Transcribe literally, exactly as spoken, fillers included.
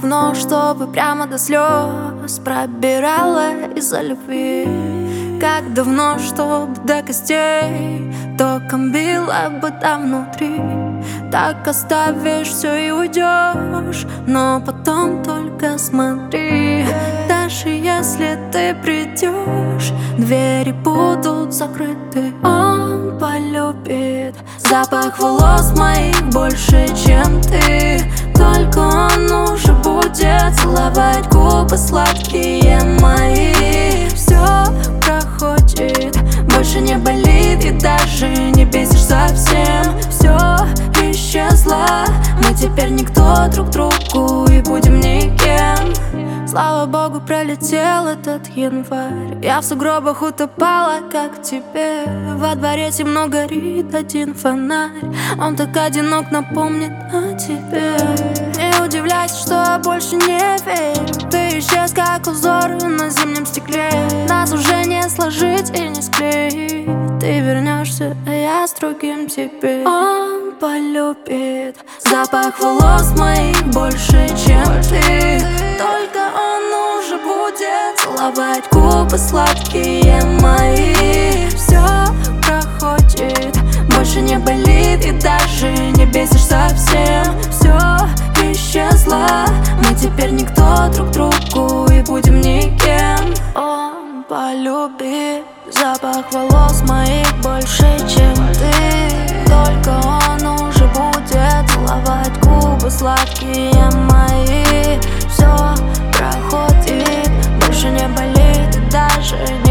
давно, чтобы прямо до слез пробирала из-за любви. Как давно, чтобы до костей током било бы там внутри. Так оставишь все и уйдешь, но потом только смотри. Даже если ты придешь, двери будут закрыты. Он полюбит запах волос моих больше, чем ты. Только он уже будет целовать губы сладкие мои. Все проходит, больше не болит и даже не бесишь совсем. Все исчезло, мы теперь никто друг другу и будем никем. Слава богу, пролетел этот январь. Я в сугробах утопала, как теперь. Во дворе темно горит один фонарь. Он так одинок, напомнит о тебе. Не удивляйся, что я больше не верю. Ты исчез, как узор на зимнем стекле. Нас уже не сложить и не склеить. Ты вернешься, а я с другим теперь. Он полюбит запах волос моих больше, чем ты. Только он уже будет целовать губы сладкие мои. Все проходит, больше не болит и даже не бесишь совсем. Все исчезло, мы теперь никто друг другу и будем никем. Он полюбит запах волос моих больше, чем ты. Только он уже будет целовать губы сладкие мои. Все проходит, больше не болит и даже